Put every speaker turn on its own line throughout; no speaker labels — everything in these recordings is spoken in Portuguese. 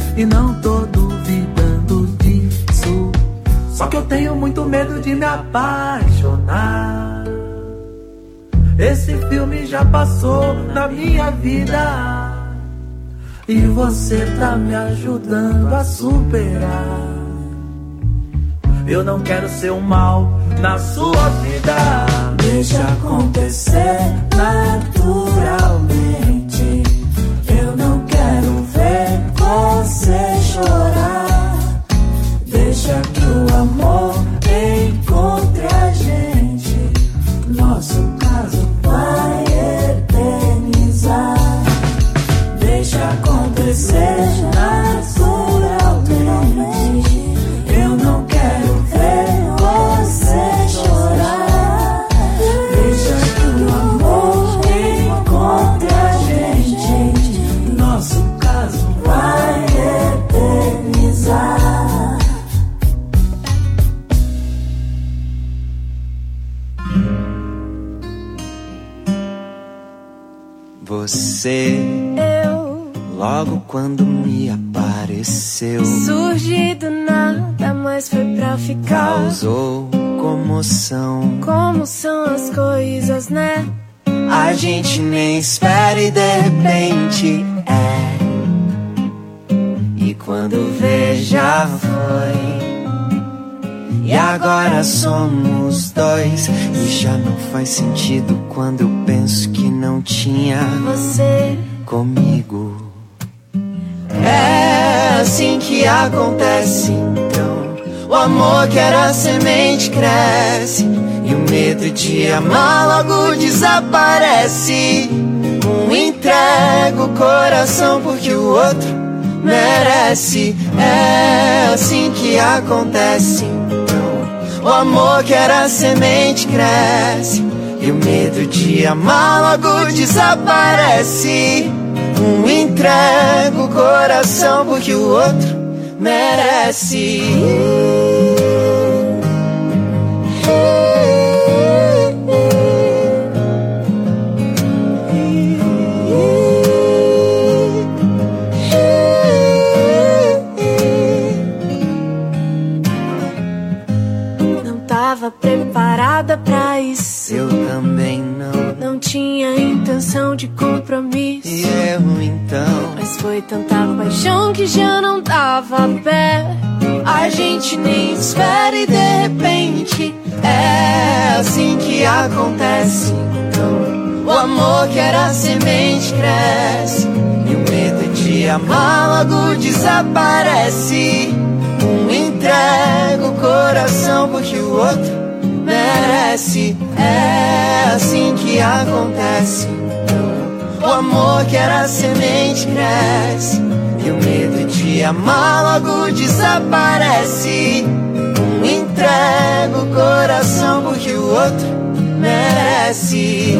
e não tô duvidando disso. Só que eu tenho muito medo de me apaixonar. Esse filme já passou na minha vida e você tá me ajudando a superar. Eu não quero ser um mal na sua vida. Deixa acontecer naturalmente. Eu não quero ver você chorar. Deixa que o amor encontre a gente. Nosso caso vai eternizar. Deixa acontecer naturalmente. Eu não quero ver você chorar. Deixa que o amor encontre a gente. Nosso caso vai eternizar.
Você, logo quando me apareceu,
surgi do nada, mas foi pra ficar.
Causou comoção.
Como são as coisas, né?
A gente nem espera e de repente é. E quando vê já foi. E agora somos dois. E já não faz sentido quando eu penso que não tinha
você
comigo. É assim que acontece então. O amor que era semente cresce e o medo de amar logo desaparece. Um entrega o coração porque o outro merece. É assim que acontece então. O amor que era semente cresce e o medo de amar logo desaparece. Um entrega o coração porque o outro merece.
não tava preparada pra isso.
Eu também não.
Não tinha intenção de compromisso.
E eu então.
Mas foi tanta paixão que já não dava pé.
A gente nem espera e de repente é assim que acontece então. O amor que era semente cresce e o medo de amar logo desaparece. Um entrega o coração porque o outro merece. É assim que acontece então. O amor que era semente cresce e o medo de amar logo desaparece. Um entrega o coração porque o outro merece.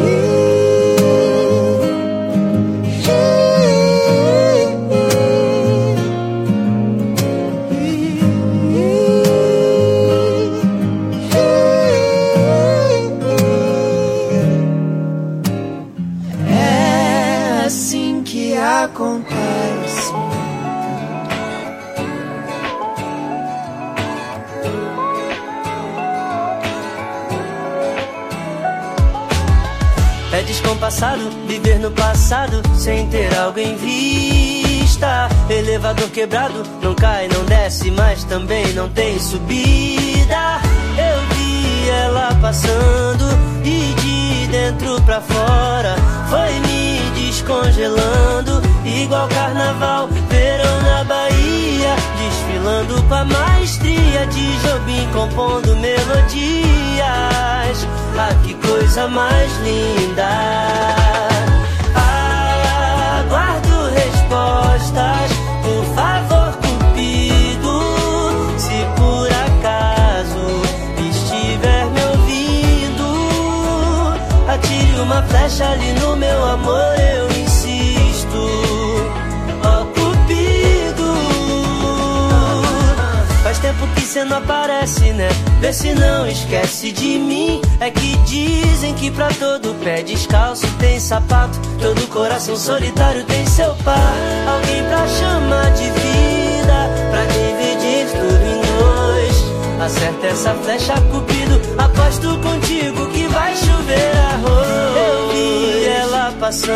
É assim que acontece.
É descompassado viver no passado sem ter algo em vista. Elevador quebrado, não cai, não desce, mas também não tem subida. Eu vi ela passando e de dentro pra fora foi me descongelando. Igual carnaval, verão na Bahia, desfilando com a maestria de Jobim, compondo melodias. Ah, que coisa mais linda. Aguardo respostas, por favor, Cupido. Se por acaso estiver me ouvindo, atire uma flecha ali no meu amor, eu insisto. Ó, Cupido. Faz tempo que cê não aparece, né? Vê se não esquece de mim. É que dizem que pra todo pé descalço tem sapato. Todo coração solitário tem seu par. Alguém pra chamar de vida.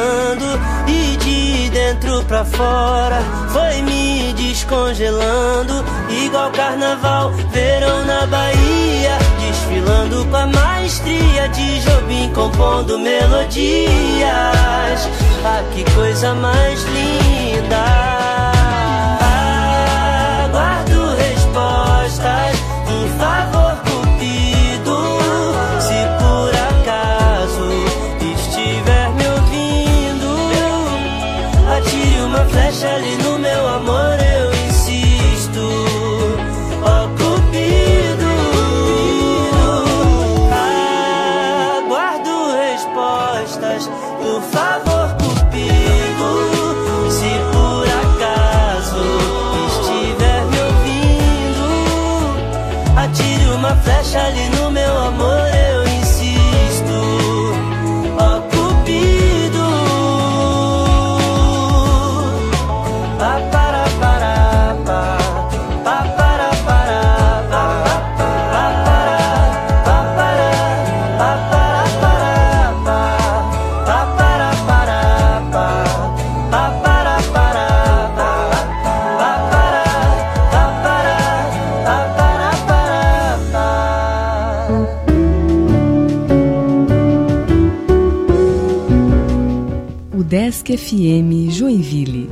esfriando e de dentro pra fora foi me descongelando, igual carnaval, verão na Bahia, desfilando com a maestria de Jobim, compondo melodias. Ah, que coisa mais linda. Aguardo respostas, por favor, Cupido, se por acaso estiver me ouvindo, atire uma flecha ali no meu amor, eu insisto. Ó Cupido, aguardo respostas, por favor, Cupido, se por acaso estiver me ouvindo, atire uma flecha ali no meu amor, eu insisto. Ó Cupido, pa para para pa, pa para para pa, pa para pa para pa para para pa, pa para para pa, pa para para pa, pa para pa para pa para para pa.
Udesc FM Joinville.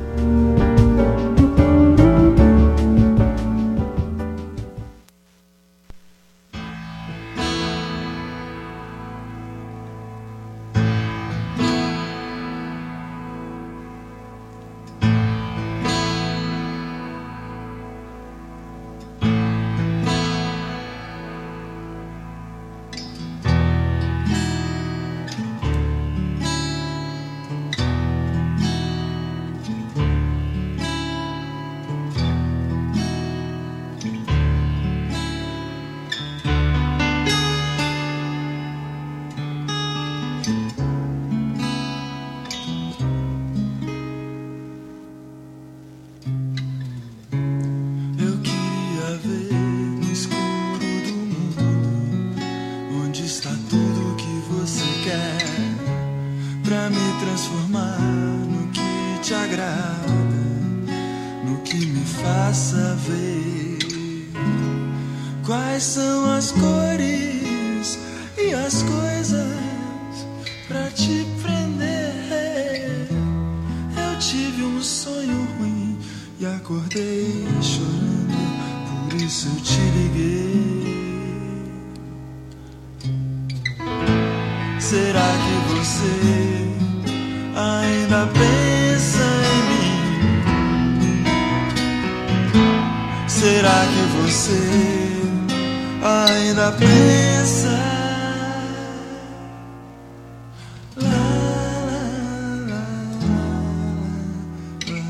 Eu queria ver no escuro do mundo onde está tudo que você quer, pra me transformar no que te agrada, no que me faça ver quais são as cores e as coisas pra te prender. Eu tive um sonho ruim e acordei chorando, por isso eu te liguei. Será que você ainda pensa em mim? Será que você ainda pensa? Lá, lá, lá, lá,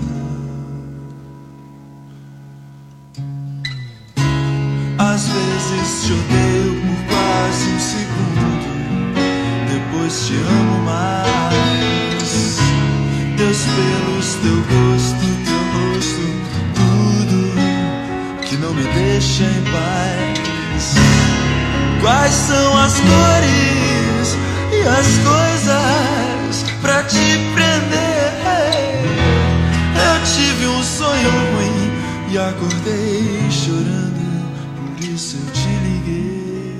lá. Às vezes te odeio por quase um segundo, depois te amo mais. Teus pelos, teu gosto, teu rosto, tudo que não me deixa em paz. Quais são as cores e as coisas pra te prender? Eu tive um sonho ruim e acordei chorando, por isso eu te liguei.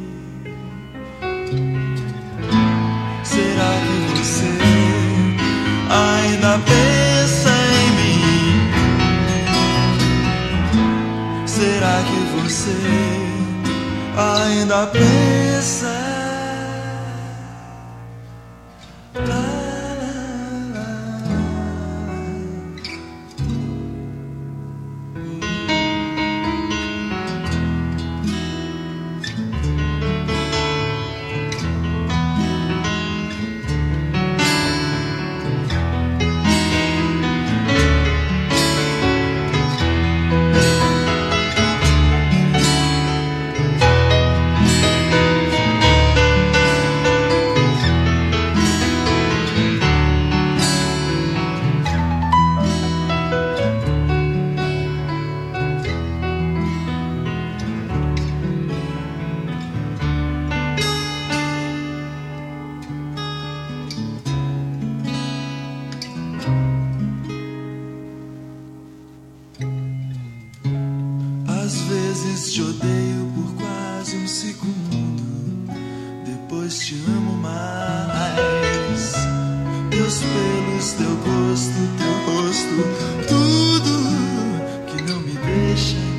Será que você ainda pensa em mim? Será que você ainda pensa? Lá, lá, lá. Às vezes te odeio por quase um segundo, depois te amo mais. Teus pelos, teu gosto, teu rosto, tudo que não me deixa em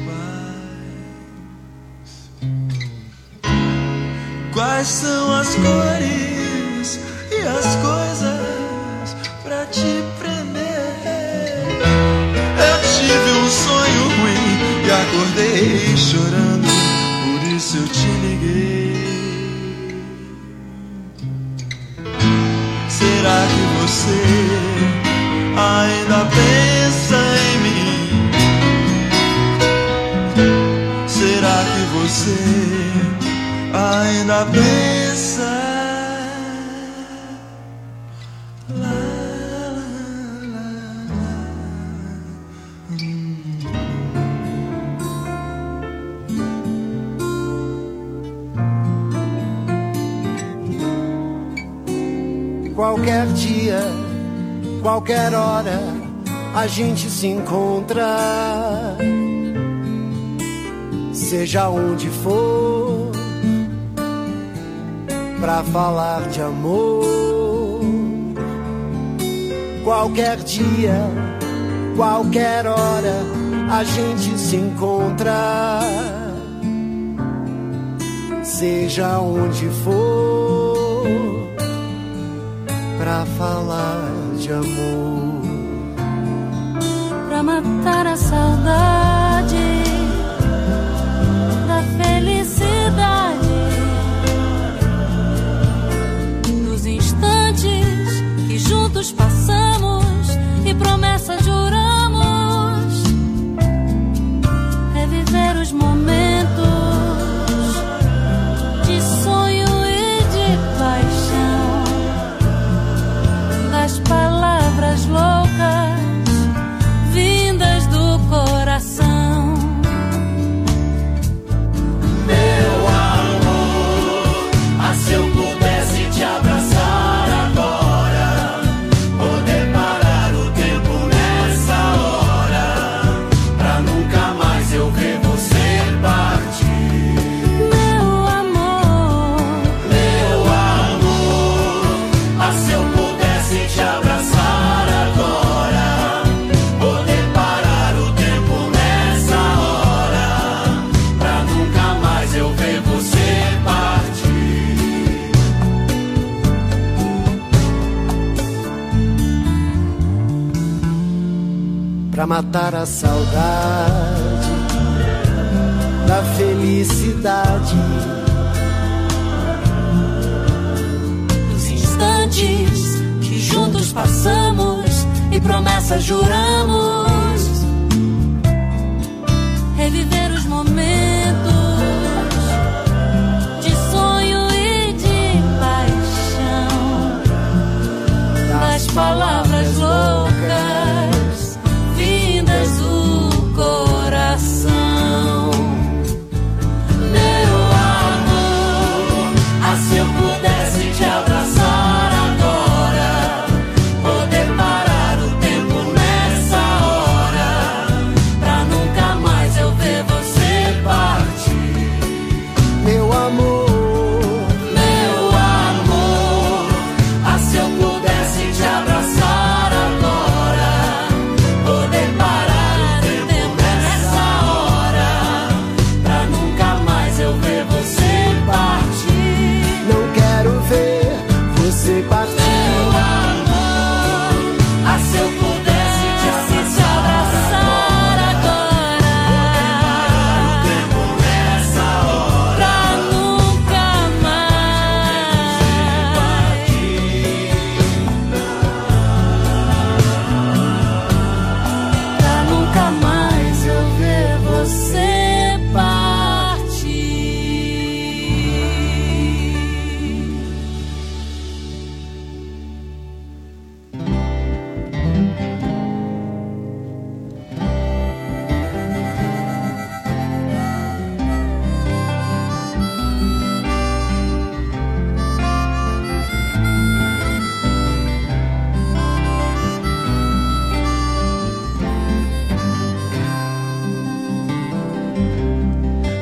paz. Quais são as cores e as coisas pra te prender? Eu tive um sonho ruim e acordei chorando, por isso eu te liguei. Será que você ainda pensa em mim? Será que você ainda pensa?
Qualquer dia, qualquer hora, a gente se encontra. Seja onde for, pra falar de amor. Qualquer dia, qualquer hora, a gente se encontra. Seja onde for, pra falar de amor.
Pra matar a saudade da felicidade, dos instantes que juntos passamos e promessas juramos. Reviver os momentos de sonho e de paixão, das palavras loucas vindas do coração.
Meu amor, ah, se eu pudesse te abraçar agora, poder parar o tempo nessa hora, pra nunca mais eu ver você partir.
Meu amor,
ah, se eu pudesse te abraçar agora, poder parar o tempo nessa hora, pra nunca mais eu ver você partir.
Pra matar a saudade da felicidade,
dos instantes que juntos passamos e promessas juramos. Reviver os momentos de sonho e de paixão, das palavras loucas vindas do coração. Meu amor,
Ah, se eu pudesse te abraçar agora, poder parar o tempo nessa hora,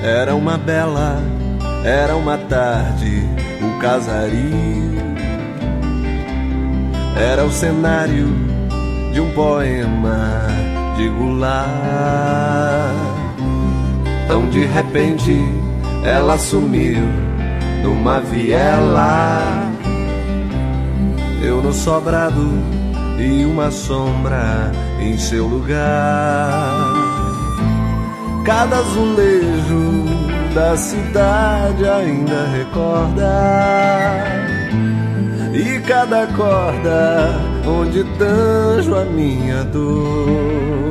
Era uma bela, era uma tarde, o casario era o cenário de um poema de Goulart. Tão de repente ela sumiu numa viela, eu no sobrado e uma sombra em seu lugar. Cada azulejo da cidade ainda recorda, e cada corda onde tanjo a minha dor.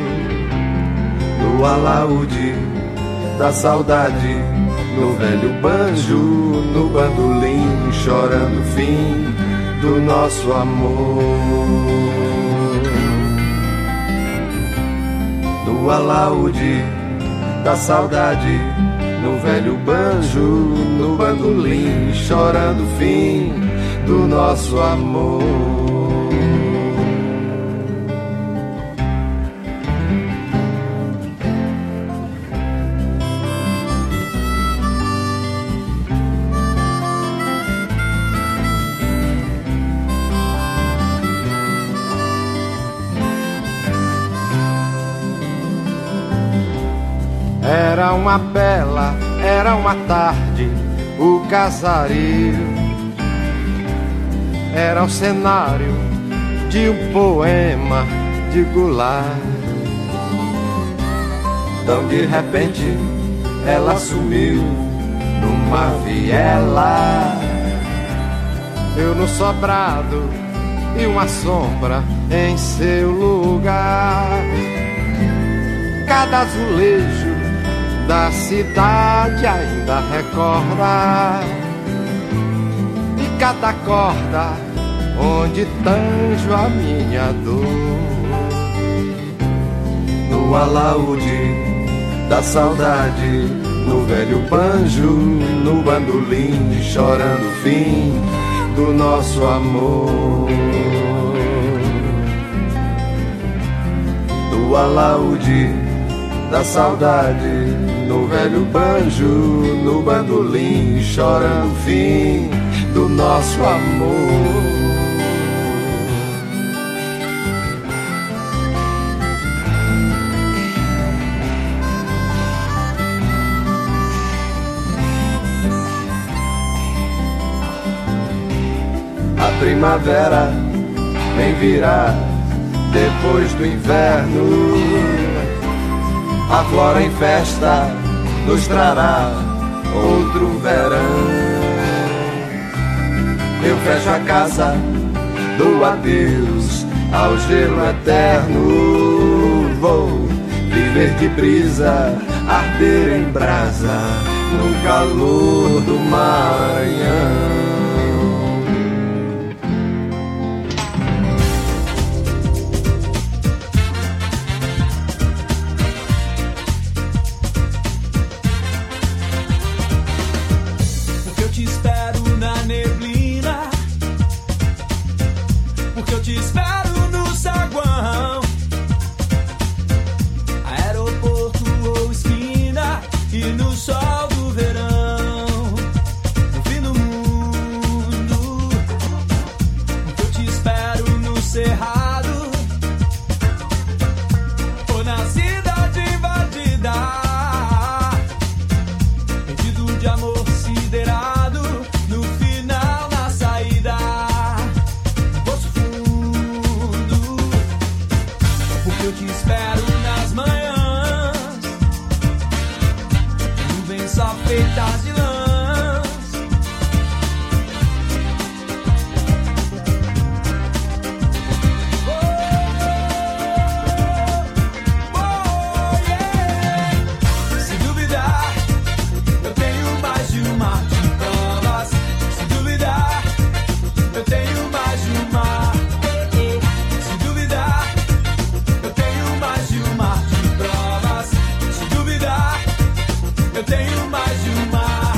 No alaúde da saudade, no velho banjo, no bandolim, chorando o fim do nosso amor. No alaúde da saudade, no velho banjo, no bandolim, chorando o fim do nosso amor.
Era uma bela, era uma tarde, o casario era o cenário de um poema de Goulart.
Tão de repente ela sumiu numa viela,
eu no sobrado e uma sombra em seu lugar. Cada azulejo da cidade ainda recorda, e cada corda onde tanjo a minha dor.
No alaúde da saudade, no velho banjo, no bandolim, chorando o fim do nosso amor. No alaúde da saudade, no velho banjo, no bandolim, chorando o fim do nosso amor. A primavera vem virar depois do inverno, a flora em festa nos trará outro verão. Eu fecho a casa, dou adeus ao gelo eterno. Vou viver de brisa, arder em brasa no calor do Maranhão.
Eu tenho mais de uma.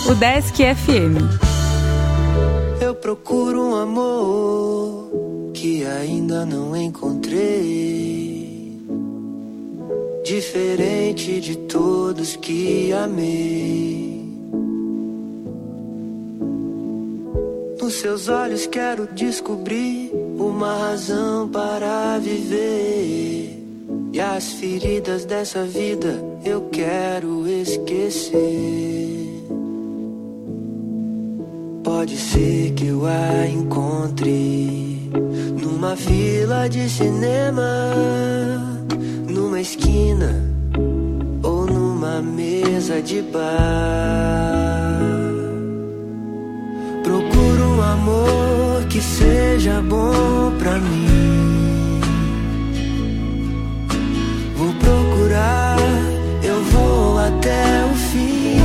Udesc FM.
Eu procuro um amor que ainda não encontrei, diferente de todos que amei. Nos seus olhos quero descobrir uma razão para viver, e as feridas dessa vida eu quero esquecer. Pode ser que eu a encontre numa fila de cinema, numa esquina ou numa mesa de bar. Procuro um amor que seja bom pra mim. Vou procurar, eu vou até o fim,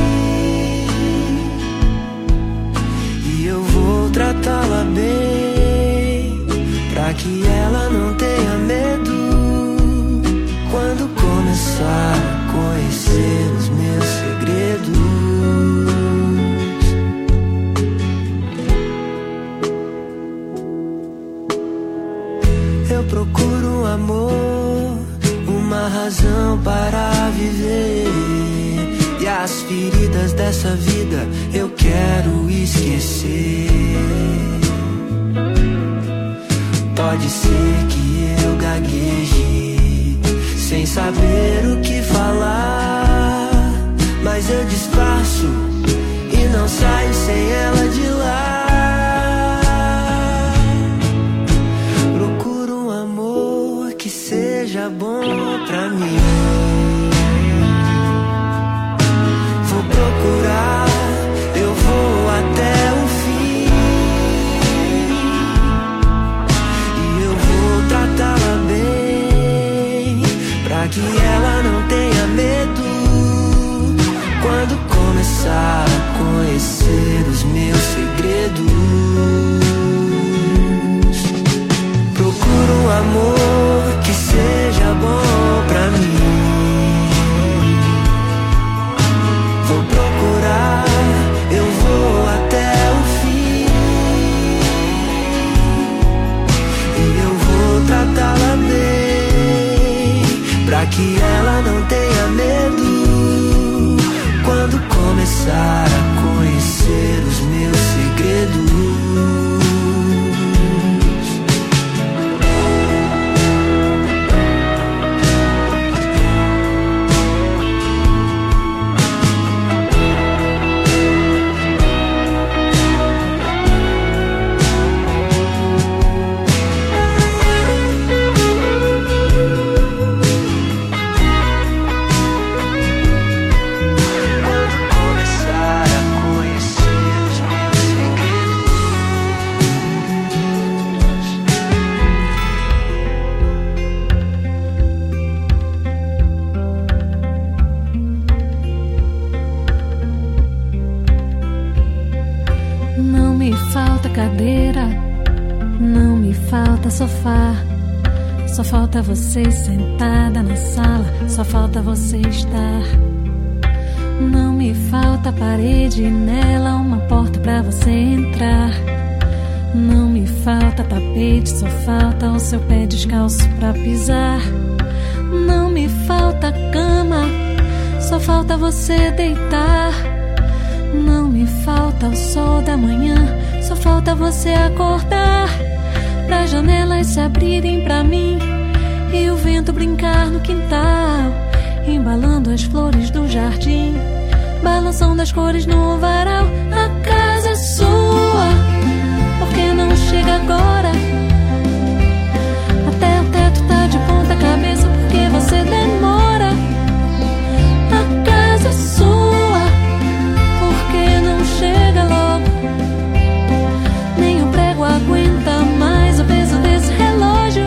e eu vou tratá-la bem, pra que ela não tenha medo quando começar a conhecer os meus segredos. Eu procuro um amor, uma razão para viver, e as feridas dessa vida eu quero esquecer. Pode ser que eu gagueje sem saber o que falar, mas eu disfarço e não saio sem ela de lá. Procuro um amor que seja bom pra mim. Vou procurar, eu vou até o fim, e eu vou tratá-la bem, pra que ela não tenha medo quando começar a conhecer os meus segredos. Procuro um amor que seja bom pra mim. Vou procurar, eu vou até o fim, e eu vou tratá-la bem, pra que ela não tenha medo quando começar a conhecer os meus segredos.
Cadeira, não me falta sofá, só falta você sentada na sala, só falta você estar. Não me falta parede, nela uma porta pra você entrar. Não me falta tapete, só falta o seu pé descalço pra pisar. Não me falta cama, só falta você deitar. Não me falta o sol da manhã, só falta você acordar, pra janelas se abrirem pra mim e o vento brincar no quintal, embalando as flores do jardim, balançando as cores no varal. A casa é sua, por que não chega agora? Até o teto tá de ponta cabeça, porque você demora. A casa é sua, por que não chega logo? Nem o prego aguenta mais o peso desse relógio.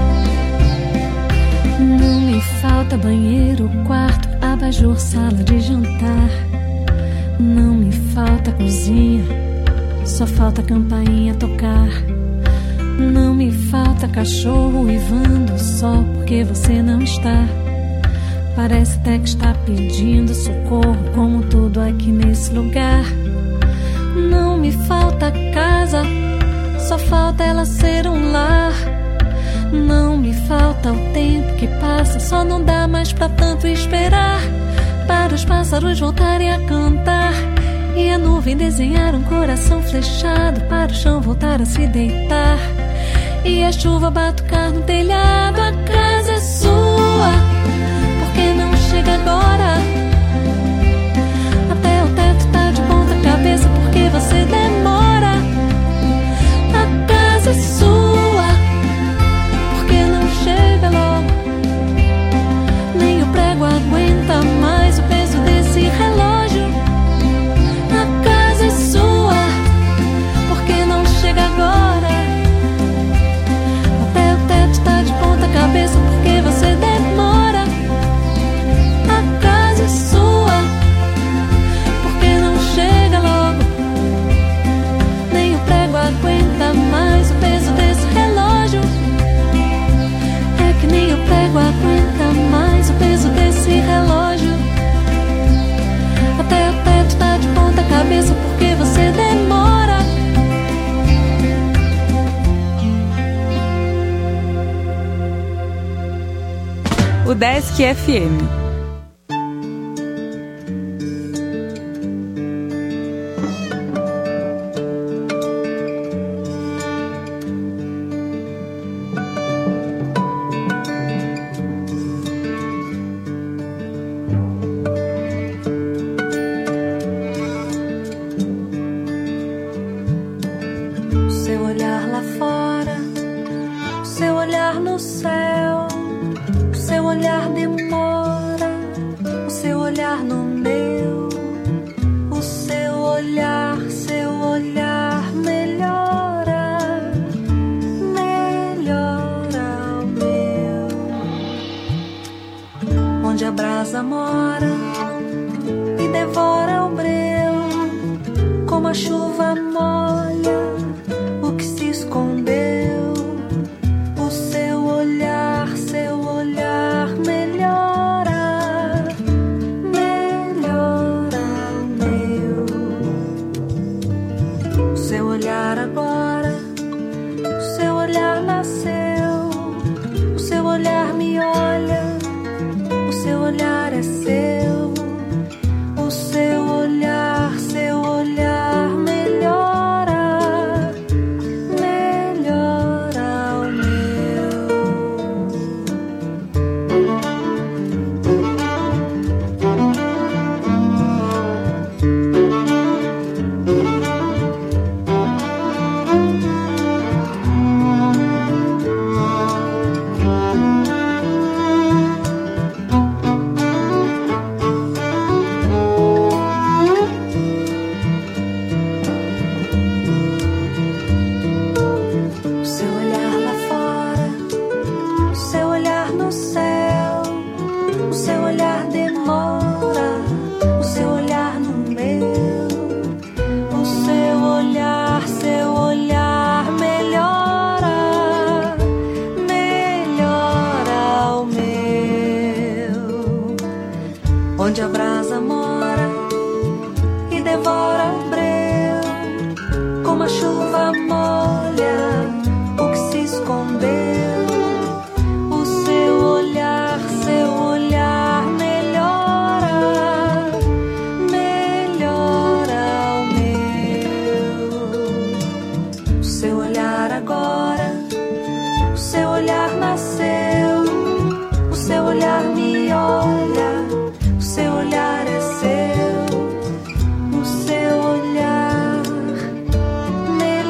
Não me falta banheiro, quarto, abajur, sala de jantar. Não me falta cozinha, só falta campainha tocar. Não me falta cachorro uivando só porque você não está. Parece até que está pedindo socorro, como tudo aqui nesse lugar. Não me falta casa, só falta ela ser um lar. Não me falta o tempo que passa, só não dá mais pra tanto esperar. Para os pássaros voltarem a cantar e a nuvem desenhar um coração flechado, para o chão voltar a se deitar e a chuva batucar no telhado. A casa é sua, por que não chega agora? Até o teto tá de ponta cabeça, porque você demora. A casa é sua, por que não chega logo? Nem o prego aguenta mais o peso desse relógio. A casa é sua, por que não chega agora? Até o teto tá de ponta cabeça, porque você demora. A casa é sua, por que não chega logo? Nem o prego aguenta mais o peso desse relógio. É que nem o prego aguenta mais o peso desse relógio. Até o teto tá de ponta cabeça, porque você demora.
O Desk FM.
Seu olhar lá fora, seu olhar no céu, seu olhar demora, o seu olhar no meu, o seu olhar melhora, melhora o meu. Onde a brasa mora e devora o breu, como a chuva molha o que se escondeu. O seu olhar melhora, melhora o meu. O seu olhar agora, o seu olhar nasceu, o seu olhar me olha, o seu olhar é seu. O seu olhar melhora, melhora o meu. O seu olhar lá fora, o seu olhar no céu, o seu olhar demora, o seu olhar no meu. O seu olhar melhora, melhora o meu. Onde a brasa mora e devora o breu, como a chuva molha o que se escondeu. O seu olhar melhora, melhora o meu. O seu olhar agora, o seu olhar nasceu, o seu olhar me olha, o seu olhar é seu. O seu olhar melhora.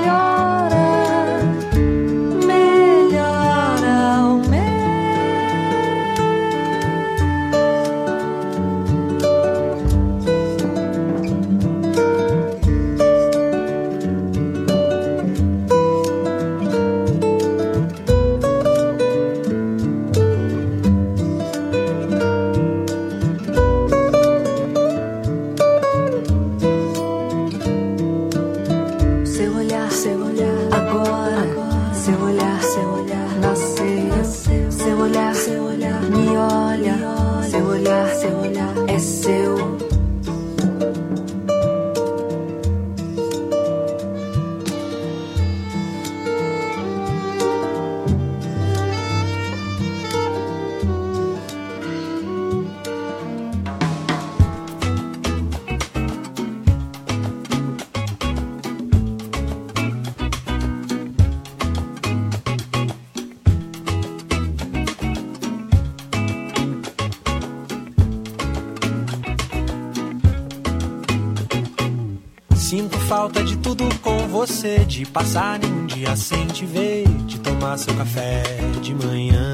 Sinto falta de tudo com você, de passar nenhum dia sem te ver, de tomar seu café de manhã,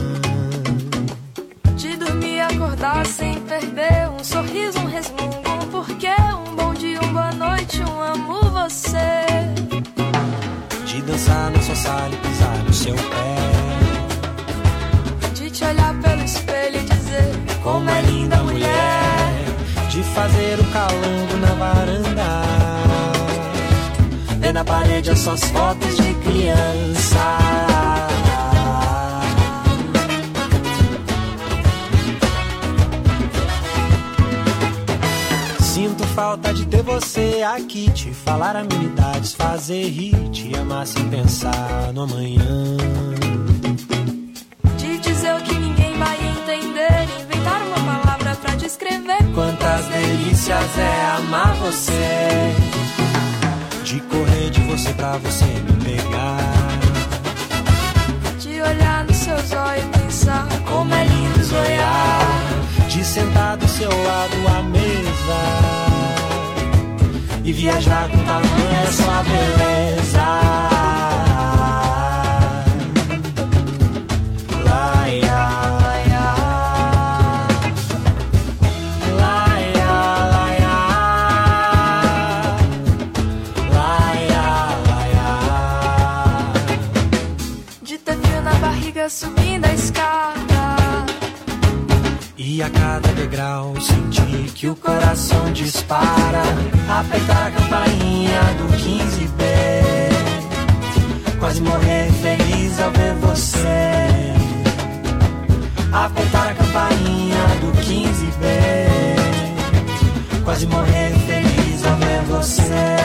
de dormir e acordar sem perder um sorriso, um resmungo, um porquê, um bom dia, uma boa noite, um amo você.
De dançar na sua sala e pisar no seu pé,
de te olhar pelo espelho e dizer
como é linda a mulher, de fazer o calango na varanda, ver na parede as suas fotos de criança. Sinto falta de ter você aqui, te falar amenidades, fazer rir, te amar sem pensar no amanhã,
de dizer o que ninguém vai entender, inventar uma palavra pra descrever
quantas delícias é amar você, de correr de você pra você me pegar,
de olhar nos seus olhos e pensar
como é lindo zoiar, de sentar do seu lado à mesa e viajar com tamanha sua beleza. Laia, laia, laia, laia, laia, laia,
de ter frio na barriga subindo a escada,
e a cada degrau sentir que o coração dispara, apertar a campainha do 15B, quase morrer feliz ao ver você, apertar a campainha do 15B, quase morrer feliz ao ver você.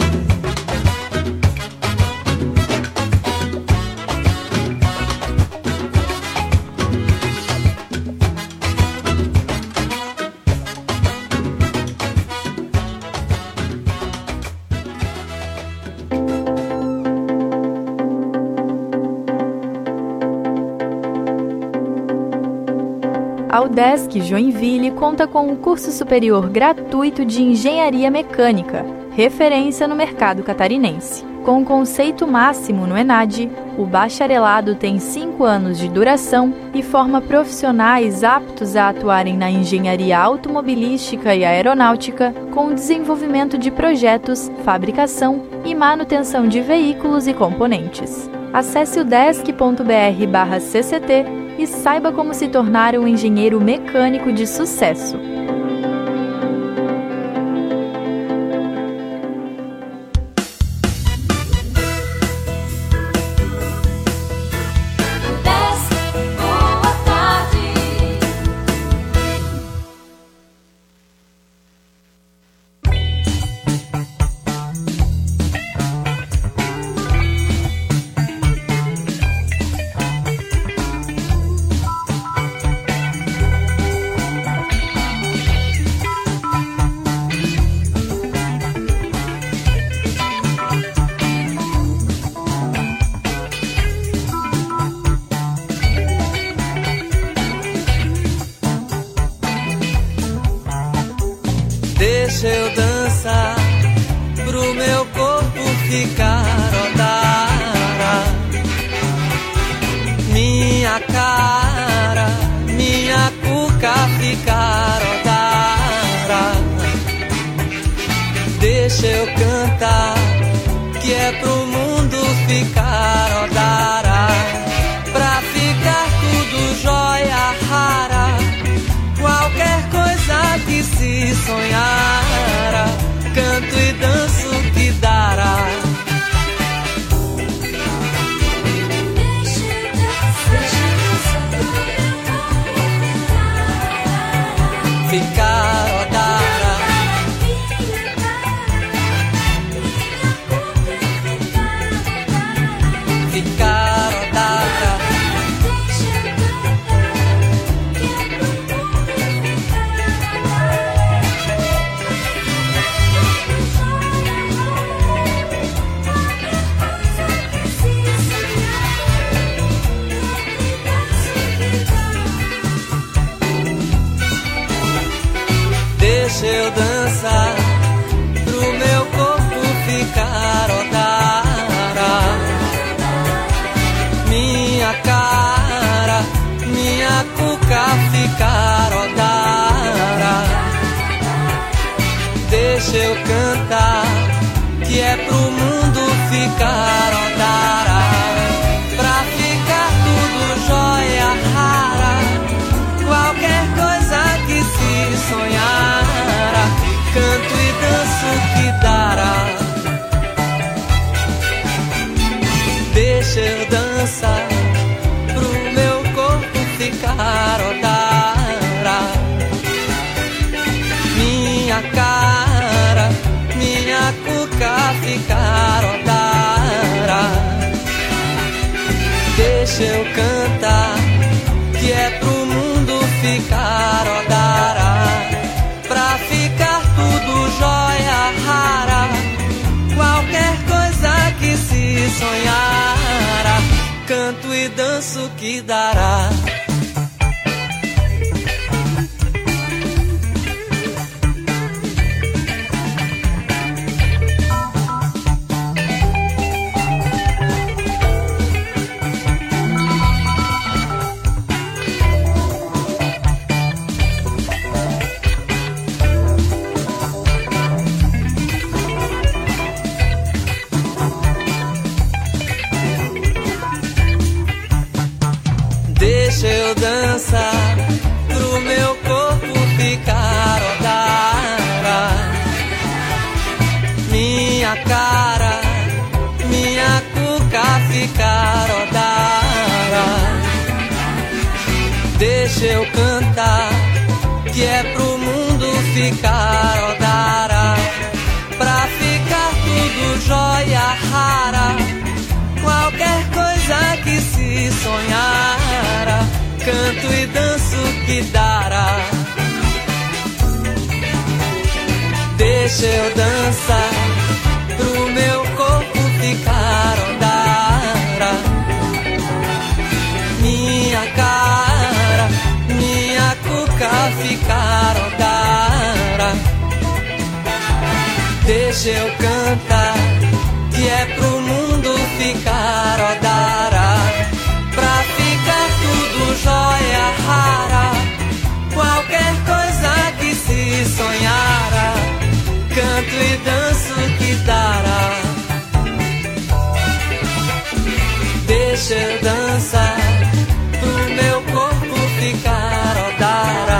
A UDESC Joinville conta com um curso superior gratuito de Engenharia Mecânica, referência no mercado catarinense. Com conceito máximo no ENAD, o bacharelado tem 5 anos de duração e forma profissionais aptos a atuarem na engenharia automobilística e aeronáutica, com desenvolvimento de projetos, fabricação e manutenção de veículos e componentes. Acesse udesc.br/cct e saiba como se tornar um engenheiro mecânico de sucesso.
Deixa eu dançar pro meu corpo ficar odara. Minha cara, minha cuca ficar odara. Deixa eu cantar, que é pro mundo ficar odara. Pra ficar tudo jóia rara, qualquer coisa que se sonhara, canto e danço que dará. Ficar odara. Ficar odara. cantar, que é pro mundo ficar odara, pra ficar tudo jóia rara, qualquer coisa que se sonhara, canto e danço que dará. Deixa eu dançar pro meu corpo ficar odara, minha cara, minha cuca ficar odara. Deixa eu cantar, que é pro mundo ficar odara, pra ficar tudo jóia rara, qualquer coisa que se sonhara, canto e danço que dará. Deixa eu dançar pro meu corpo ficar odara, minha cara, minha cuca ficar odara. Deixa eu cantar, que é pro mundo ficar odara, pra ficar tudo jóia rara, qualquer coisa que se sonhara, canto e danço que dará. Deixa eu dançar pro meu corpo ficar odara, minha cara, minha cuca ficar odara. Deixa eu cantar, que é pro mundo ficar odara, pra ficar tudo jóia rara, qualquer coisa que se sonhara, canto e danço que dará. Deixa eu dançar pro meu corpo ficar odara,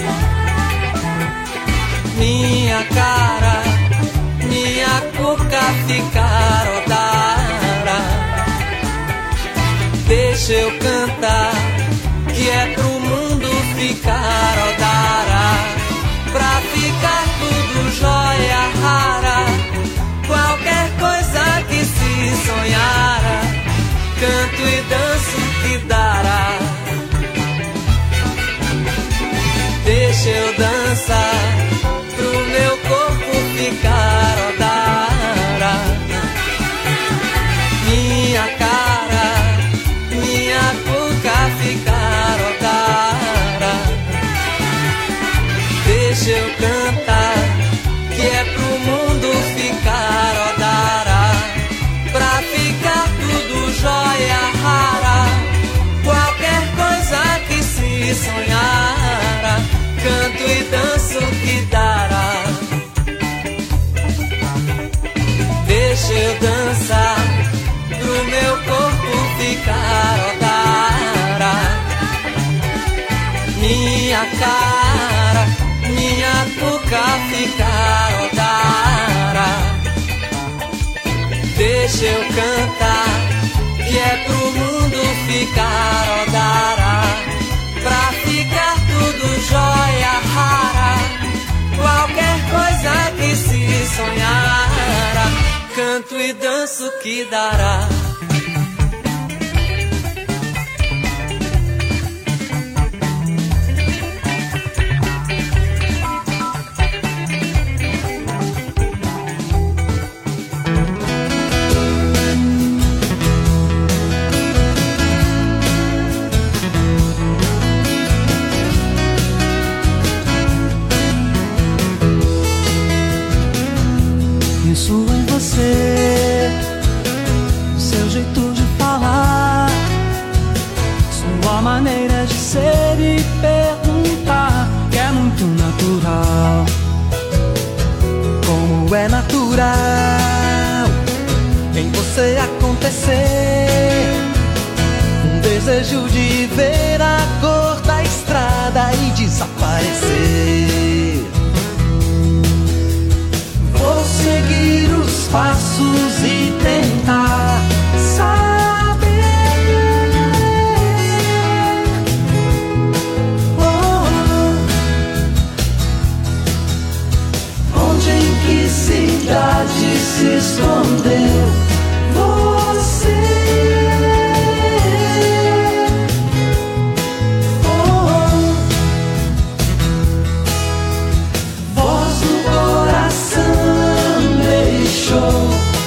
minha cara, minha cuca ficar odara. Deixa eu cantar, que é pro mundo ficar odara, pra ficar tudo jóia rara, qualquer coisa que se sonhara, canto e danço que dará. Deixa eu dançar pro meu corpo ficar odara, minha cara, minha cuca ficar odara. Deixa eu cantar, que é pro mundo ficar odara, pra ficar tudo jóia rara, qualquer coisa que se sonhara, canto e danço que dará. Deixa eu dançar pro meu corpo ficar odara, minha cara, minha cuca ficar odara. Deixa eu cantar, que é pro mundo ficar odara, pra ficar tudo jóia rara, qualquer coisa que se sonhara, canto e danço que dará.
Penso em você, seu jeito de falar, sua maneira de ser e perguntar, que é muito natural. Como é natural em você acontecer. Um desejo de ver a cor da estrada e desaparecer. Vou seguir os passos e tentar saber onde, em que cidade se escondeu você. Voz do coração deixou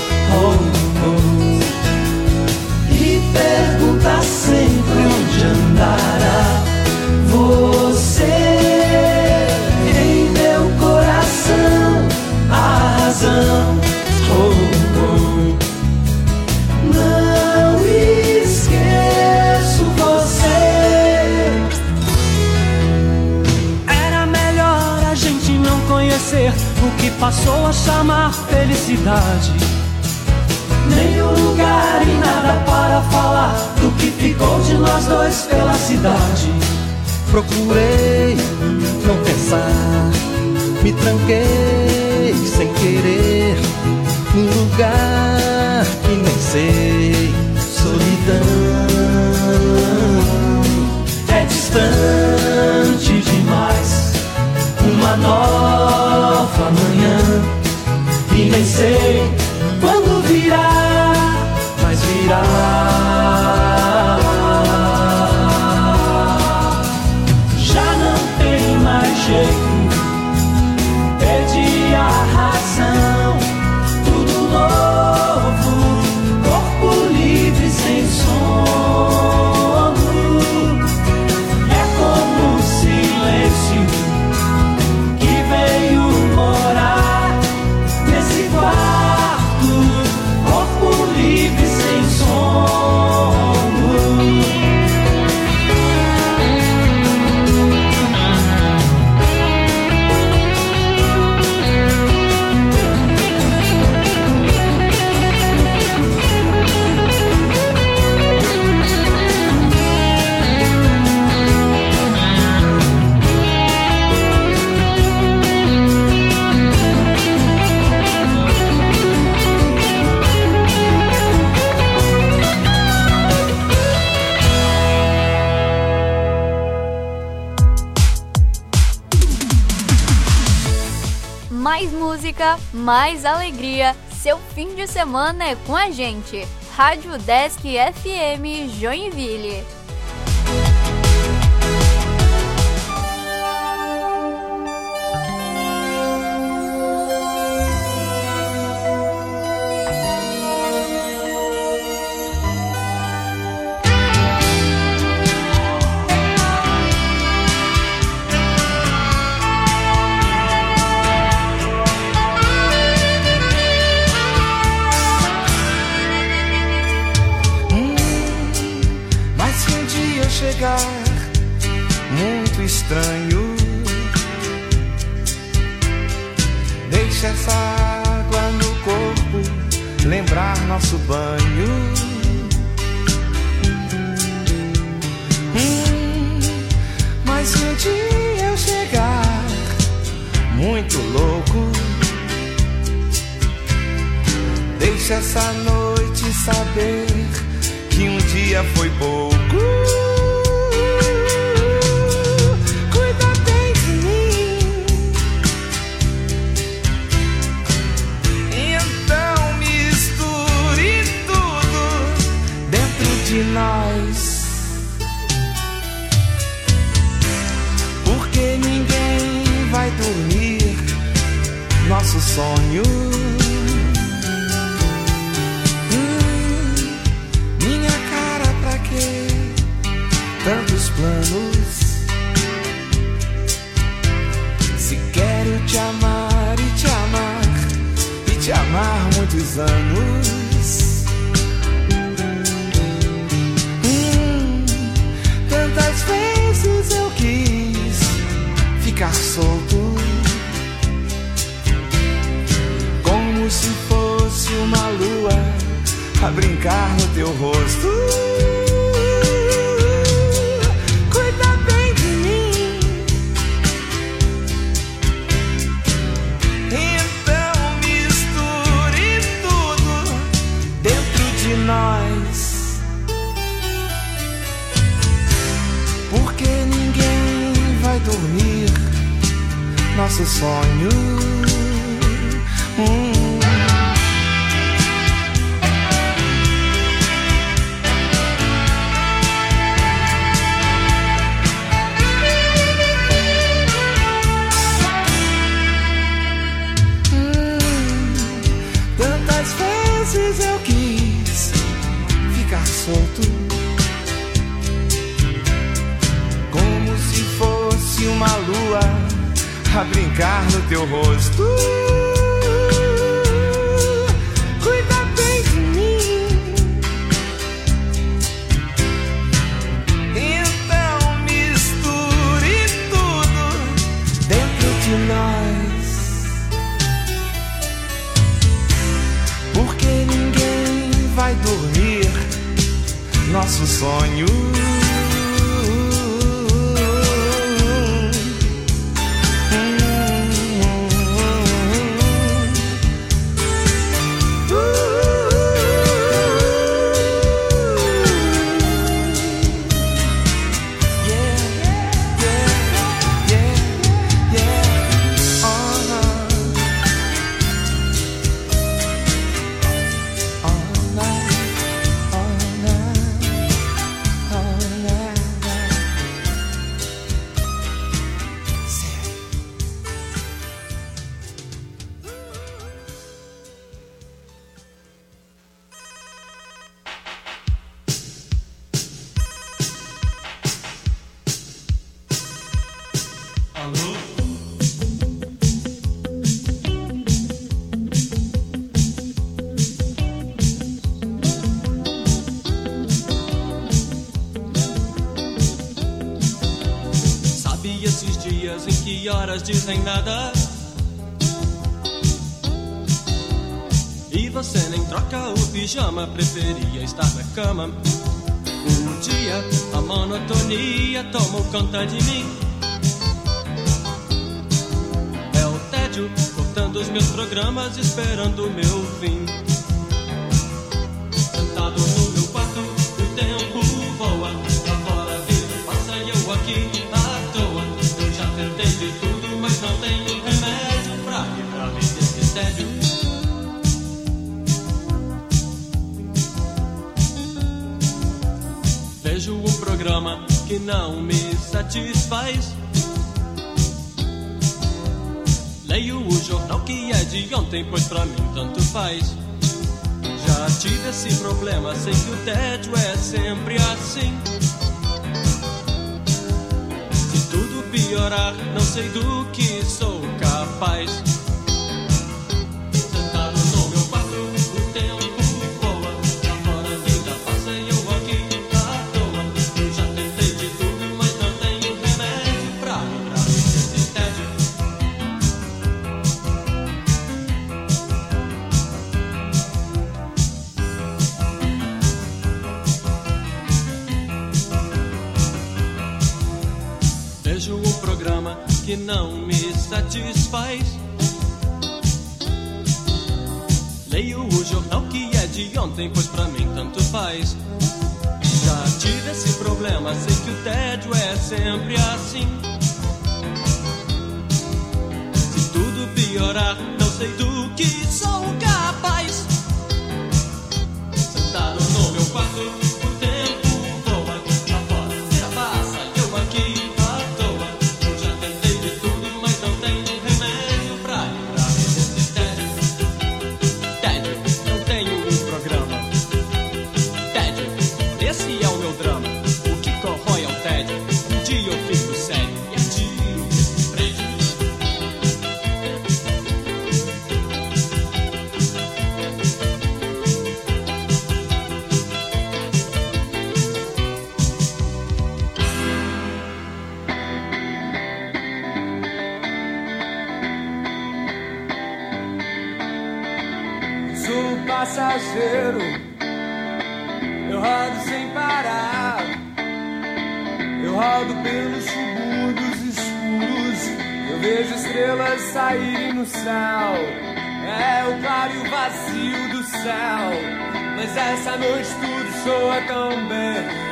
e pergunta sempre onde andará você. Em meu coração a razão, não esqueço você. Era melhor a gente não conhecer o que passou a chamar felicidade. Nem o lugar e nada para falar do que ficou de nós dois pela cidade. Procurei não pensar, me tranquei sem querer num lugar que nem sei. Solidão é distante demais, uma nova manhã, e nem sei quando virá, mas virá. Já não tem mais jeito, perdi a razão. Tudo novo, corpo livre sem sono. É como um silêncio que veio morar nesse quarto, corpo livre sem sono.
Mais música, mais alegria. Seu fim de semana é com a gente. Rádio Desk FM Joinville.
Chegar muito estranho, deixa essa água no corpo lembrar nosso banho. Mas se um dia eu chegar muito louco, deixa essa noite saber que um dia foi pouco. Nós, porque ninguém vai dormir nosso sonho. Minha cara, pra quê tantos planos? Se quero te amar e te amar e te amar muitos anos. Tantas vezes eu quis ficar solto, como como se fosse uma lua a brincar no teu rosto. Cuida bem de mim, então misture tudo dentro de nós, porque ninguém vai dormir nosso sonho. Tantas vezes eu quis ficar solto, como se fosse uma lua a brincar no teu rosto. Cuida bem de mim, então misture tudo dentro de nós, porque ninguém vai dormir nosso sonho.
Dizem nada e você nem troca o pijama, preferia estar na cama. Um dia a monotonia tomou conta de mim, é o tédio cortando os meus programas, esperando o meu fim. Sentado no meu quarto, o tempo voa, lá fora a vida passa e eu aqui à toa. Eu já tentei de tudo, mas não tenho remédio pra livrar desse tédio. Vejo um programa que não me satisfaz, leio o jornal que é de ontem, pois pra mim tanto faz. Já tive esse problema, sei que o tédio é sempre assim. Piorar, não sei do que sou capaz. Sentado no meu quarto, o tempo voa, lá fora a vida passa e eu aqui à toa. Eu já tentei de tudo, mas não tenho remédio pra livrar desse tédio. Vejo um programa que não me satisfaz, leio o jornal que é de ontem, pois pra mim tanto faz. Já tive esse problema, sei que o tédio é sempre assim. Se tudo piorar, não sei do que sou capaz. Sentado no meu quarto, o tempo voa, lá fora a vida passa e eu aqui.
sou passageiro, eu rodo sem parar. Eu rodo pelos subúrbios escuros, eu vejo estrelas saírem no céu. É o claro e o vazio do céu, mas essa noite tudo soa tão bem.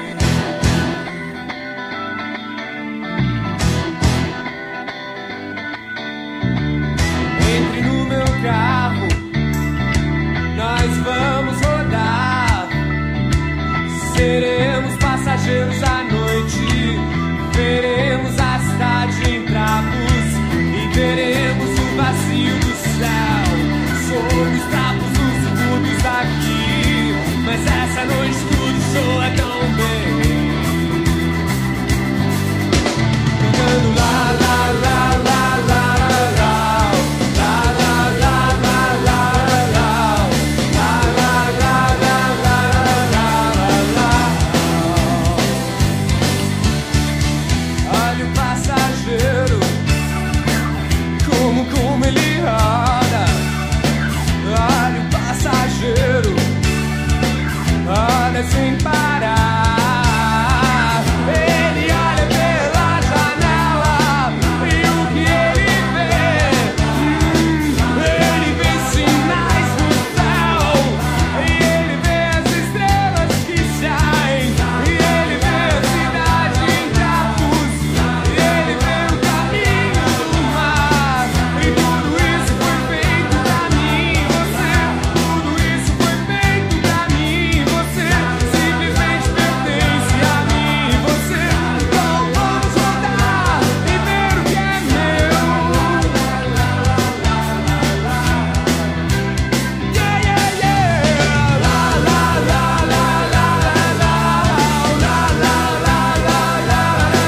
Entre no meu carro, nós vamos rodar. Seremos passageiros à noite, veremos a cidade em trapos e veremos o vazio do céu. Somos trapos nos subúrbios daqui, mas essa noite tudo soa tão bem. Cantando lá, lá, lá, lá, lá. Como ele roda, olha o passageiro, roda sem parar. Ele olha pela janela e o que ele vê sinais do céu, e ele vê as estrelas que saem, e ele vê a cidade em trapos, e ele vê o caminho do mar. E tudo isso foi feito pra mim, você. Tudo isso foi feito pra mim, você. Simplesmente pertence a mim, você. Então vamos rodar e ver o que é meu. Yeah, yeah, yeah. La, la, la, la, la, la, la, la, la, la, la,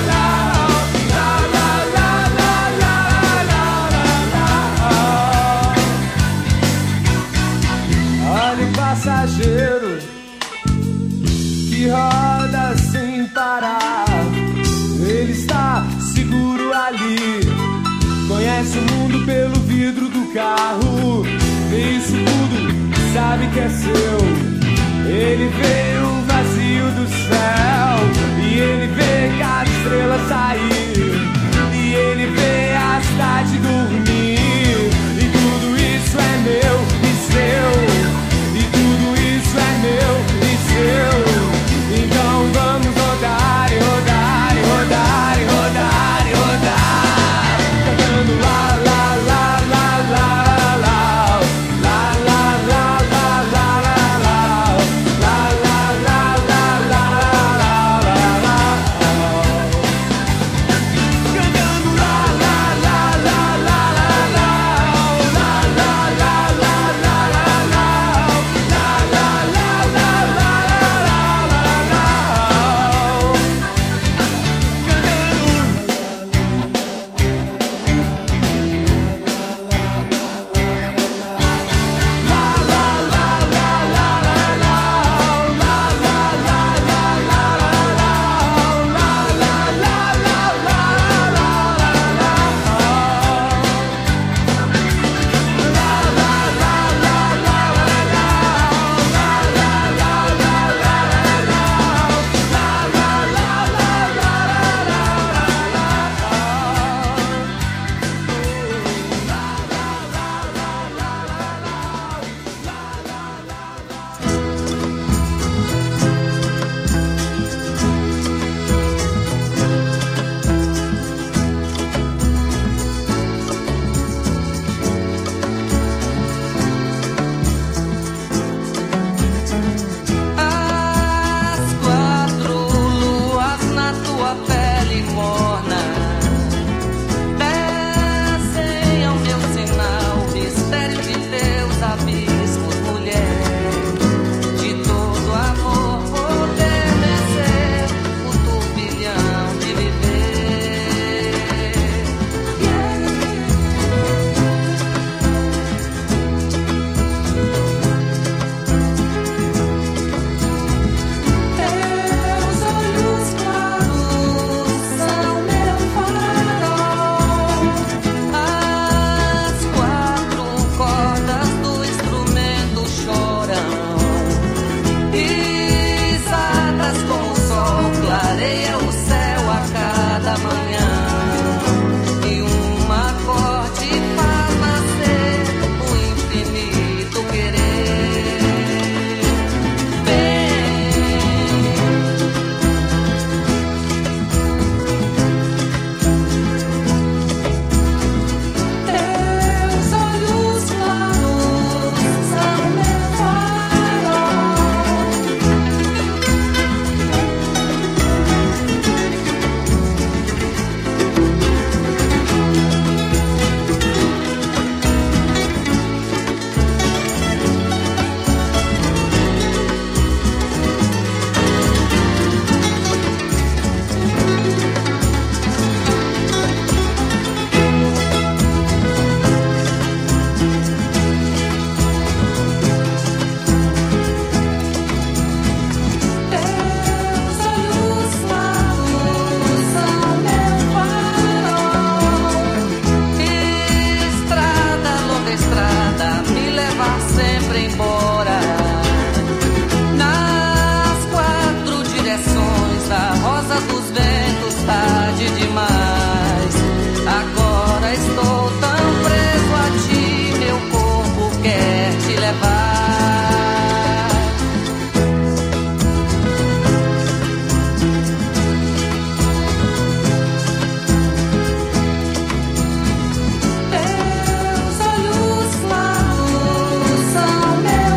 olha o passageiro que roda sem parar. Ele está seguro ali, conhece o mundo pelo vidro do carro. Vê isso tudo, sabe que é seu. Ele vê o vazio do céu, e ele vê cada estrela sair, e ele vê a cidade dormir. E tudo isso é meu e seu, e tudo isso é meu e seu. Então vamos rodar e rodar e rodar e rodar e rodar, cantando lá, lá, lá, lá, lá, lá, lá, lá, lá, lá, lá, lá, lá, lá, lá.
embora.